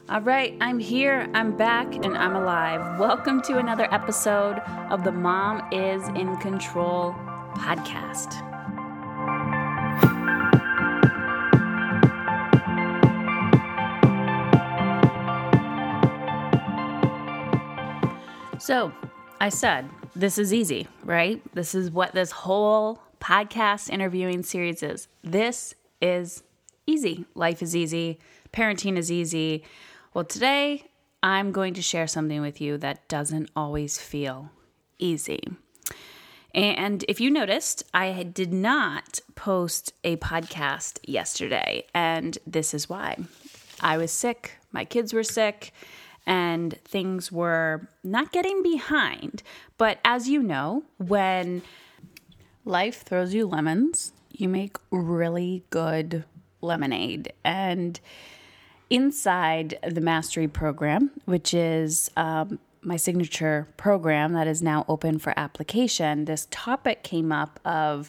All right, I'm here, I'm back, and I'm alive. Welcome to another episode of the Mom is in Control podcast. So, I said, this is easy, right? This is what this whole podcast interviewing series is. This is easy. Life is easy. Parenting is easy. Well, today I'm going to share something with you that doesn't always feel easy. And if you noticed, I did not post a podcast yesterday, and this is why. I was sick, my kids were sick, and things were not getting behind. But as you know, when life throws you lemons, you make really good lemonade. And inside the Mastery program, which is my signature program that is now open for application, this topic came up of,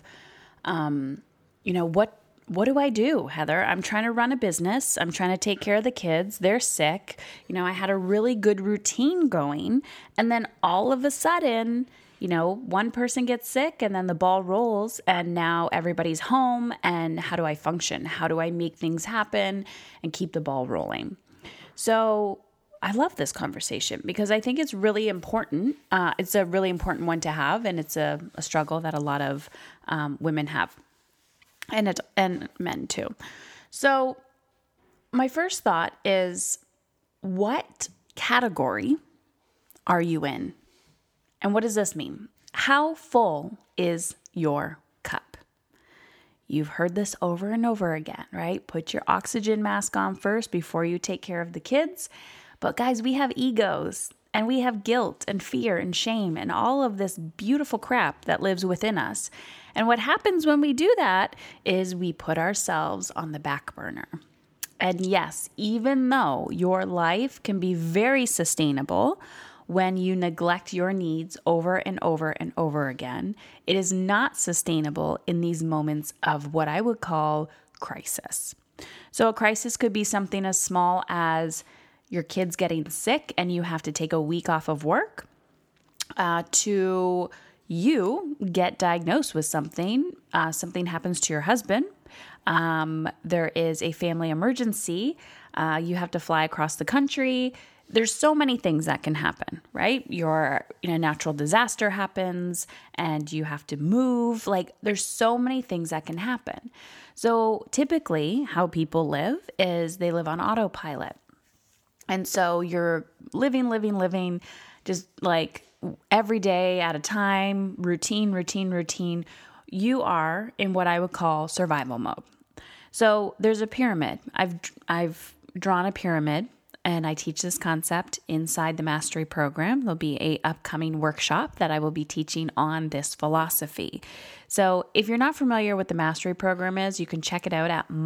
what do I do, Heather? I'm trying to run a business. I'm trying to take care of the kids. They're sick. I had a really good routine going. And then all of a sudden, one person gets sick and then the ball rolls and now everybody's home. And how do I function? How do I make things happen and keep the ball rolling? So I love this conversation because I think it's really important. It's a really important one to have, and it's a struggle that a lot of women have, and men too. So my first thought is, what category are you in? And what does this mean? How full is your cup? You've heard this over and over again, right? Put your oxygen mask on first before you take care of the kids. But guys, we have egos and we have guilt and fear and shame and all of this beautiful crap that lives within us. And what happens when we do that is we put ourselves on the back burner. And yes, even though your life can be very sustainable when you neglect your needs over and over and over again, it is not sustainable in these moments of what I would call crisis. So a crisis could be something as small as your kid's getting sick and you have to take a week off of work, to you get diagnosed with something happens to your husband. There is a family emergency. You have to fly across the country. There's so many things that can happen, right? Natural disaster happens and you have to move. There's so many things that can happen. So typically how people live is they live on autopilot. And so you're living, just every day at a time, routine. You are in what I would call survival mode. So there's a pyramid. I've drawn a pyramid. And I teach this concept inside the Mastery program. There'll be an upcoming workshop that I will be teaching on this philosophy. So if you're not familiar with the Mastery program is, you can check it out at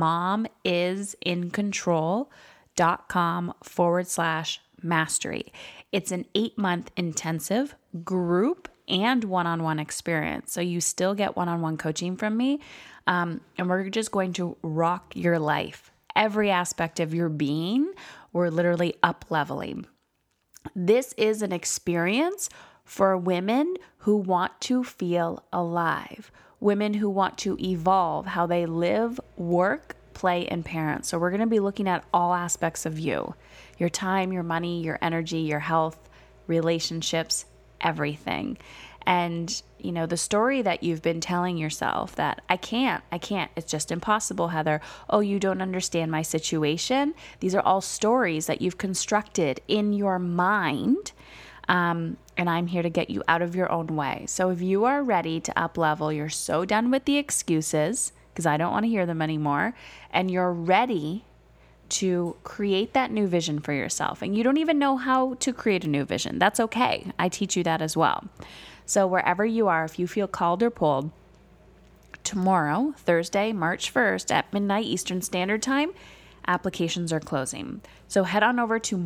momisincontrol.com/mastery. It's an 8-month intensive group and one-on-one experience. So you still get one-on-one coaching from me. And we're just going to rock your life. Every aspect of your being, we're literally up-leveling. This is an experience for women who want to feel alive, women who want to evolve how they live, work, play, and parent. So we're going to be looking at all aspects of you, your time, your money, your energy, your health, relationships, everything. And, the story that you've been telling yourself that I can't, it's just impossible, Heather. Oh, you don't understand my situation. These are all stories that you've constructed in your mind. And I'm here to get you out of your own way. So if you are ready to up level, you're so done with the excuses because I don't want to hear them anymore. And you're ready to create that new vision for yourself. And you don't even know how to create a new vision. That's okay. I teach you that as well. So wherever you are, if you feel called or pulled, tomorrow, Thursday, March 1st at midnight Eastern Standard Time, applications are closing. So head on over to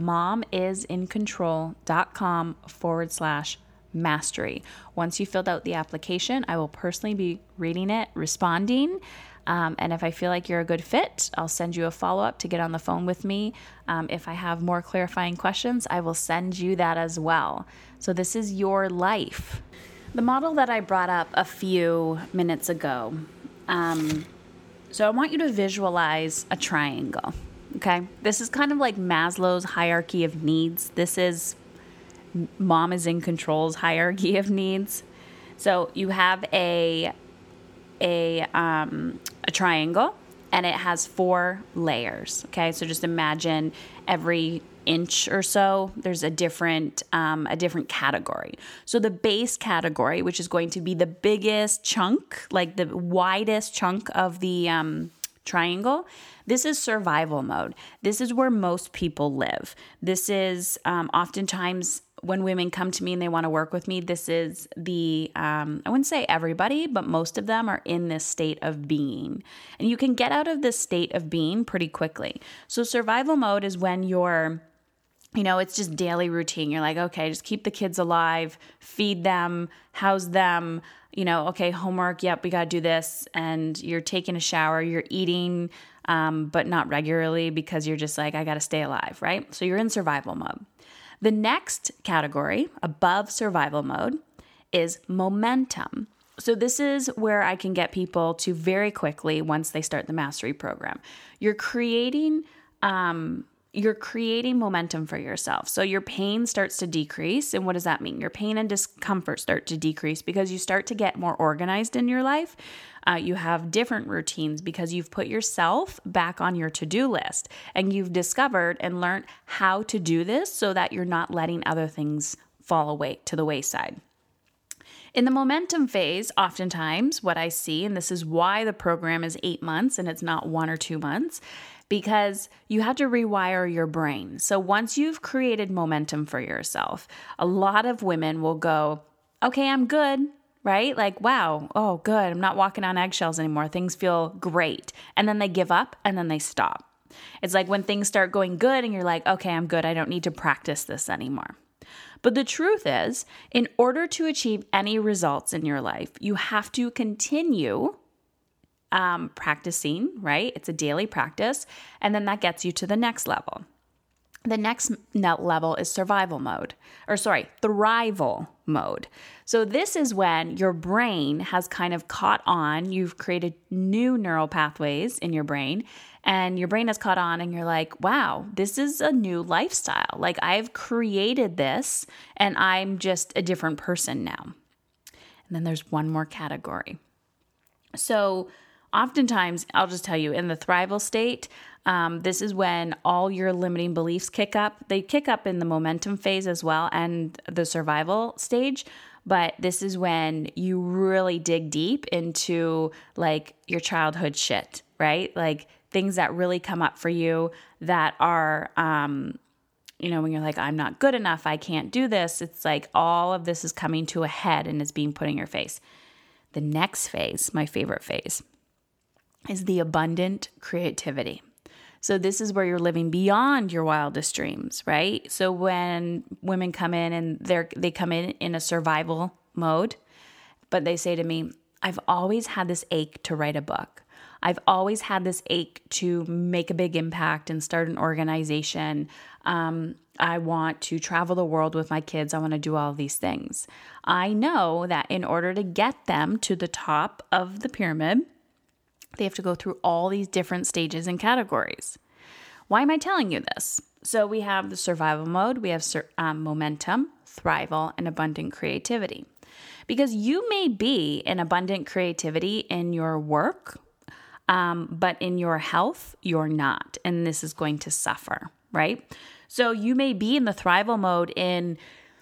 momisincontrol.com/mastery. Once you filled out the application, I will personally be reading it, responding. And if I feel like you're a good fit, I'll send you a follow-up to get on the phone with me. If I have more clarifying questions, I will send you that as well. So this is your life. The model that I brought up a few minutes ago. So I want you to visualize a triangle, okay? This is kind of like Maslow's hierarchy of needs. This is Mom is in Control's hierarchy of needs. So you have a triangle, and it has 4 layers, okay? So just imagine every inch or so, there's a different category. So the base category, which is going to be the biggest chunk, like the widest chunk of the triangle, this is survival mode. This is where most people live. This is oftentimes when women come to me and they want to work with me, this is I wouldn't say everybody, but most of them are in this state of being. And you can get out of this state of being pretty quickly. So survival mode is when you're, it's just daily routine. You're like, okay, just keep the kids alive, feed them, house them, okay, homework, yep, we got to do this. And you're taking a shower, you're eating, but not regularly because you're just like, I got to stay alive, right? So you're in survival mode. The next category above survival mode is momentum. So this is where I can get people to very quickly, once they start the mastery program, you're creating momentum for yourself. So your pain starts to decrease. And what does that mean? Your pain and discomfort start to decrease because you start to get more organized in your life. You have different routines because you've put yourself back on your to-do list and you've discovered and learned how to do this so that you're not letting other things fall away to the wayside. In the momentum phase, oftentimes what I see, and this is why the program is 8 months and it's not 1 or 2 months, because you have to rewire your brain. So once you've created momentum for yourself, a lot of women will go, okay, I'm good, right? Like, wow, oh, good. I'm not walking on eggshells anymore. Things feel great. And then they give up and then they stop. It's like when things start going good and you're like, okay, I'm good. I don't need to practice this anymore. But the truth is, in order to achieve any results in your life, you have to continue practicing, right? It's a daily practice. And then that gets you to the next level. The next level is thrival mode. So this is when your brain has kind of caught on. You've created new neural pathways in your brain, and your brain has caught on, and you're like, wow, this is a new lifestyle. Like, I've created this, and I'm just a different person now. And then there's one more category. So oftentimes, I'll just tell you, in the thrival state, this is when all your limiting beliefs kick up. They kick up in the momentum phase as well and the survival stage. But this is when you really dig deep into like your childhood shit, right? Like things that really come up for you that are, when you're like, I'm not good enough, I can't do this. It's like all of this is coming to a head and is being put in your face. The next phase, my favorite phase, is the abundant creativity. So this is where you're living beyond your wildest dreams, right? So when women come in and they come in a survival mode, but they say to me, I've always had this ache to write a book. I've always had this ache to make a big impact and start an organization. I want to travel the world with my kids. I want to do all of these things. I know that in order to get them to the top of the pyramid, they have to go through all these different stages and categories. Why am I telling you this? So we have the survival mode, we have momentum, thrival, and abundant creativity. Because you may be in abundant creativity in your work, but in your health, you're not. And this is going to suffer, right? So you may be in the thrival mode in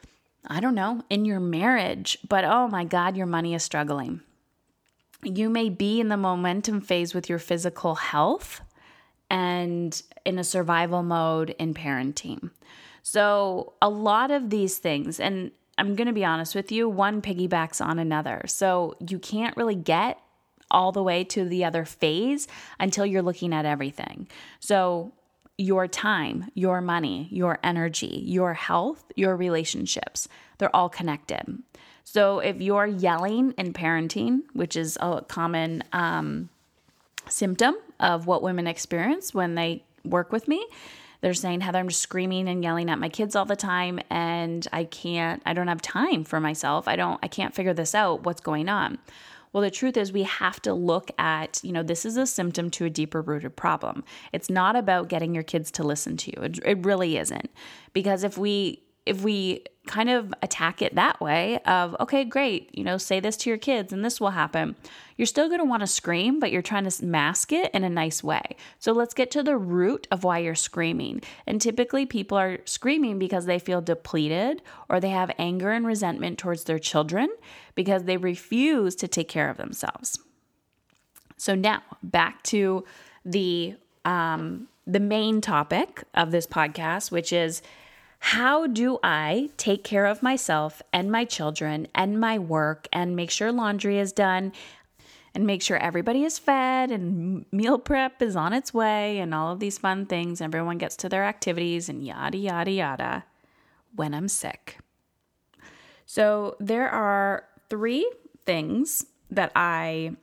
your marriage, but oh my God, your money is struggling. You may be in the momentum phase with your physical health and in a survival mode in parenting. So a lot of these things, and I'm going to be honest with you, one piggybacks on another. So you can't really get all the way to the other phase until you're looking at everything. So your time, your money, your energy, your health, your relationships, they're all connected. So if you're yelling in parenting, which is a common symptom of what women experience when they work with me. They're saying, Heather, I'm just screaming and yelling at my kids all the time, and I don't have time for myself. I can't figure this out. What's going on? Well, the truth is we have to look at, this is a symptom to a deeper rooted problem. It's not about getting your kids to listen to you. It really isn't. Because if we kind of attack it that way of, okay, great, say this to your kids and this will happen, you're still going to want to scream, but you're trying to mask it in a nice way. So let's get to the root of why you're screaming. And typically people are screaming because they feel depleted or they have anger and resentment towards their children because they refuse to take care of themselves. So now back to the main topic of this podcast, which is, how do I take care of myself and my children and my work and make sure laundry is done and make sure everybody is fed and meal prep is on its way and all of these fun things, everyone gets to their activities and yada, yada, yada, when I'm sick? So there are three questions that I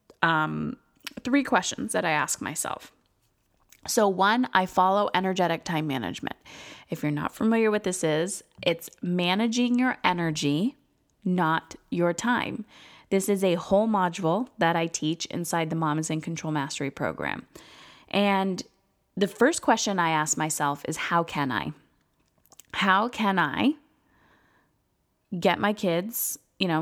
ask myself. So one, I follow energetic time management. If you're not familiar with this is, it's managing your energy, not your time. This is a whole module that I teach inside the Mom is in Control Mastery program. And the first question I ask myself is, how can I? How can I get my kids,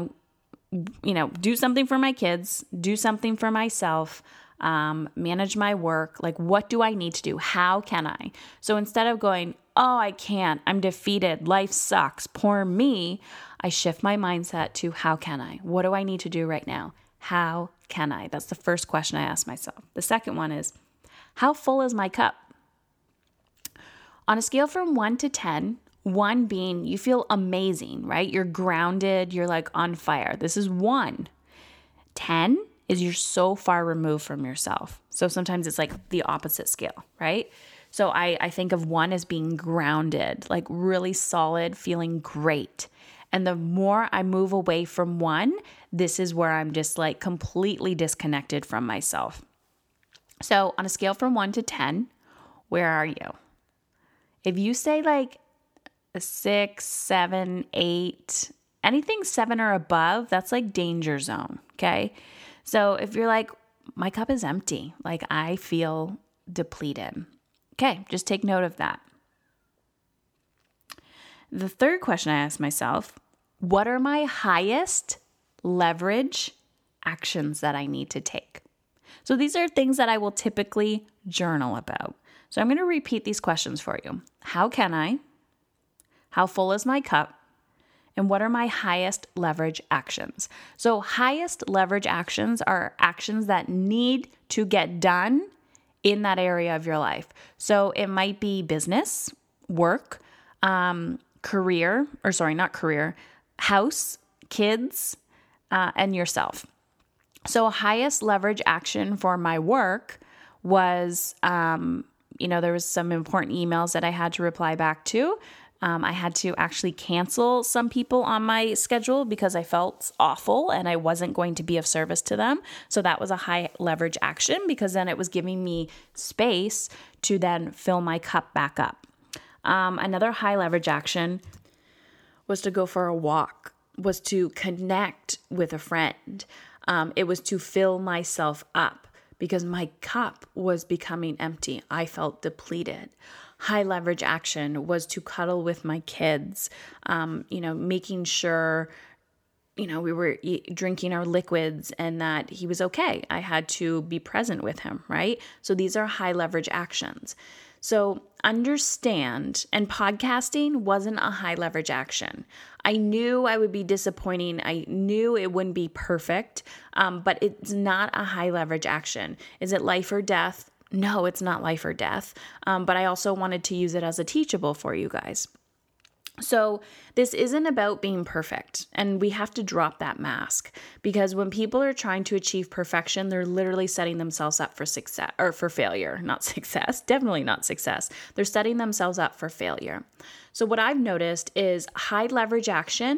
do something for my kids, do something for myself, manage my work? Like, what do I need to do? How can I? So instead of going, oh, I can't, I'm defeated, life sucks, poor me, I shift my mindset to, how can I? What do I need to do right now? How can I? That's the first question I ask myself. The second one is, how full is my cup? On a scale from 1 to 10, 1 being you feel amazing, right? You're grounded, you're like on fire. This is 1. 10 is you're so far removed from yourself. So sometimes it's like the opposite scale, right? So I think of 1 as being grounded, like really solid, feeling great. And the more I move away from 1, this is where I'm just like completely disconnected from myself. So on a scale from 1 to 10, where are you? If you say like a 6, 7, 8, anything 7 or above, that's like danger zone, okay? So if you're like, my cup is empty, like I feel depleted, okay, just take note of that. The third question I ask myself, what are my highest leverage actions that I need to take? So these are things that I will typically journal about. So I'm going to repeat these questions for you. How can I? How full is my cup? And what are my highest leverage actions? So highest leverage actions are actions that need to get done in that area of your life. So it might be business, work, house, kids, and yourself. So highest leverage action for my work was, there was some important emails that I had to reply back to. I had to actually cancel some people on my schedule because I felt awful and I wasn't going to be of service to them. So that was a high leverage action because then it was giving me space to then fill my cup back up. Another high leverage action was to go for a walk, was to connect with a friend. It was to fill myself up because my cup was becoming empty. I felt depleted. High leverage action was to cuddle with my kids, making sure, we were drinking our liquids and that he was okay. I had to be present with him, right? So these are high leverage actions. So understand, and podcasting wasn't a high leverage action. I knew I would be disappointing. I knew it wouldn't be perfect, but it's not a high leverage action. Is it life or death? No, it's not life or death. But I also wanted to use it as a teachable for you guys. So this isn't about being perfect, and we have to drop that mask because when people are trying to achieve perfection, they're literally setting themselves up for success or for failure, not success, definitely not success. They're setting themselves up for failure. So what I've noticed is high leverage action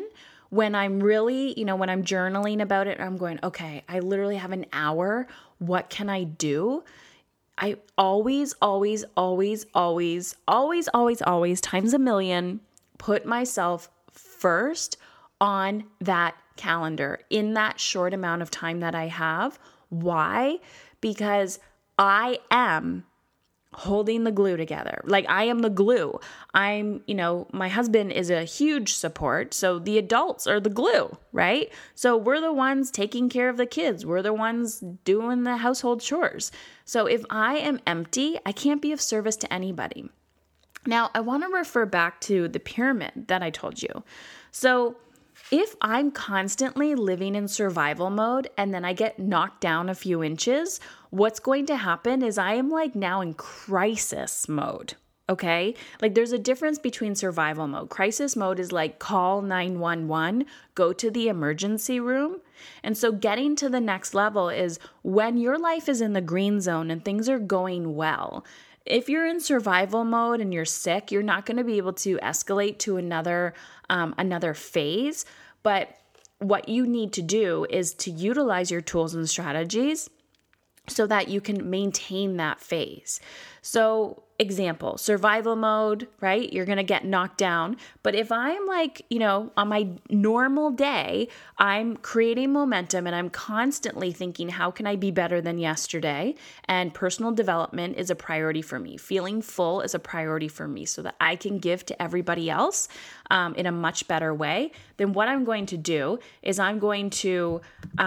when I'm really, when I'm journaling about it, I'm going, okay, I literally have an hour. What can I do? I always, always, always, always, always, always, always, times a million, put myself first on that calendar in that short amount of time that I have. Why? Because I am holding the glue together. Like I am the glue. My husband is a huge support. So the adults are the glue, right? So we're the ones taking care of the kids. We're the ones doing the household chores. So if I am empty, I can't be of service to anybody. Now, I want to refer back to the pyramid that I told you. So if I'm constantly living in survival mode and then I get knocked down a few inches, what's going to happen is I am like now in crisis mode. Okay? Like there's a difference between survival mode. Crisis mode is like call 911, go to the emergency room. And so getting to the next level is when your life is in the green zone and things are going well. If you're in survival mode and you're sick, you're not going to be able to escalate to another phase. But what you need to do is to utilize your tools and strategies so that you can maintain that phase. So example, survival mode, right? You're going to get knocked down. But if I'm like, on my normal day, I'm creating momentum and I'm constantly thinking, how can I be better than yesterday? And personal development is a priority for me. Feeling full is a priority for me so that I can give to everybody else in a much better way. Then what I'm going to do is I'm going to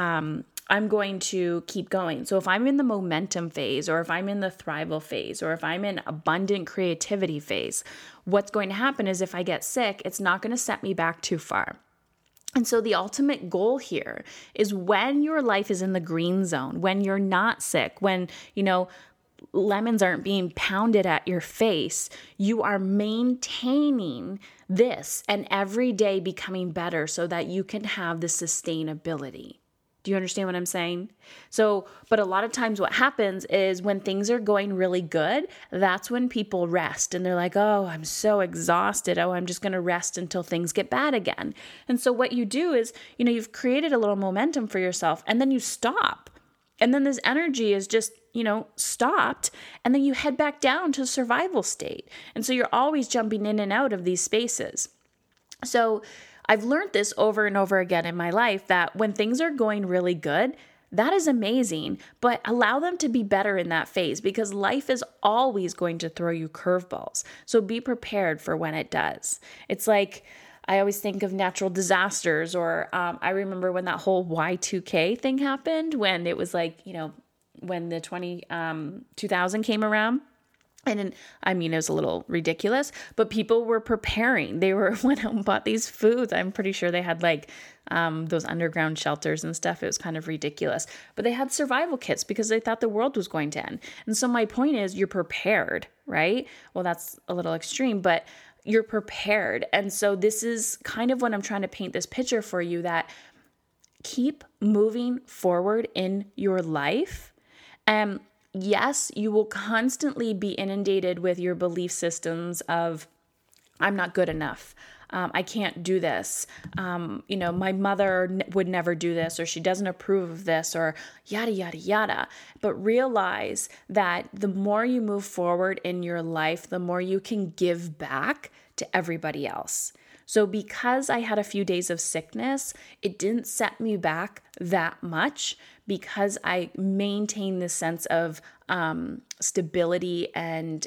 keep going. So if I'm in the momentum phase, or if I'm in the thrival phase, or if I'm in abundant creativity phase, what's going to happen is if I get sick, it's not going to set me back too far. And so the ultimate goal here is when your life is in the green zone, when you're not sick, when, lemons aren't being pounded at your face, you are maintaining this and every day becoming better so that you can have the sustainability. Do you understand what I'm saying? So, but a lot of times what happens is when things are going really good, that's when people rest and they're like, oh, I'm so exhausted. Oh, I'm just going to rest until things get bad again. And so what you do is, you've created a little momentum for yourself and then you stop. And then this energy is just, stopped. And then you head back down to survival state. And so you're always jumping in and out of these spaces. So I've learned this over and over again in my life that when things are going really good, that is amazing, but allow them to be better in that phase because life is always going to throw you curveballs. So be prepared for when it does. It's like, I always think of natural disasters, or I remember when that whole Y2K thing happened, when it was like, when the 2000 came around. And it was a little ridiculous, but people were preparing. They went out and bought these foods. I'm pretty sure they had like those underground shelters and stuff. It was kind of ridiculous, but they had survival kits because they thought the world was going to end. And so my point is you're prepared, right? Well, that's a little extreme, but you're prepared. And so this is kind of what I'm trying to paint this picture for you, that keep moving forward in your life. Yes, you will constantly be inundated with your belief systems of, I'm not good enough. I can't do this. My mother would never do this, or she doesn't approve of this, or yada, yada, yada. But realize that the more you move forward in your life, the more you can give back to everybody else. So because I had a few days of sickness, it didn't set me back that much because I maintained this sense of stability and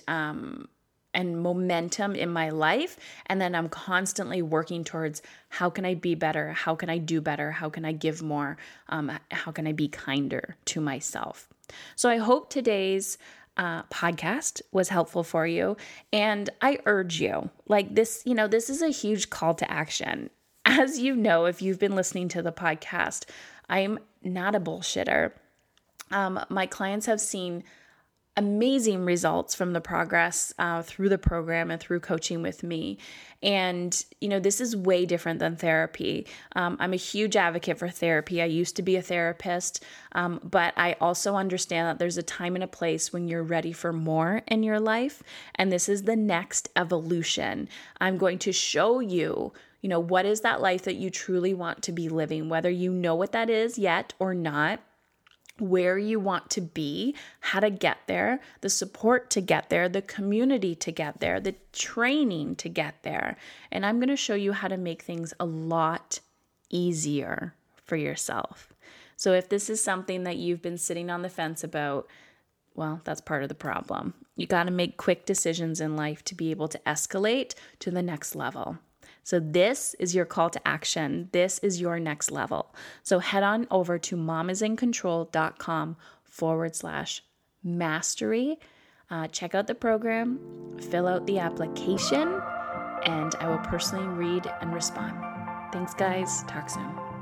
momentum in my life. And then I'm constantly working towards how can I be better? How can I do better? How can I give more? How can I be kinder to myself? So I hope today's podcast was helpful for you. And I urge you, like this, this is a huge call to action. As you know, if you've been listening to the podcast, I'm not a bullshitter. My clients have seen amazing results from the progress through the program and through coaching with me. And, this is way different than therapy. I'm a huge advocate for therapy. I used to be a therapist, but I also understand that there's a time and a place when you're ready for more in your life. And this is the next evolution. I'm going to show you, What is that life that you truly want to be living, whether you know what that is yet or not, where you want to be, how to get there, the support to get there, the community to get there, the training to get there. And I'm going to show you how to make things a lot easier for yourself. So if this is something that you've been sitting on the fence about, well, that's part of the problem. You got to make quick decisions in life to be able to escalate to the next level. So this is your call to action. This is your next level. So head on over to mamisincontrol.com/mastery. Check out the program, fill out the application, and I will personally read and respond. Thanks, guys. Talk soon.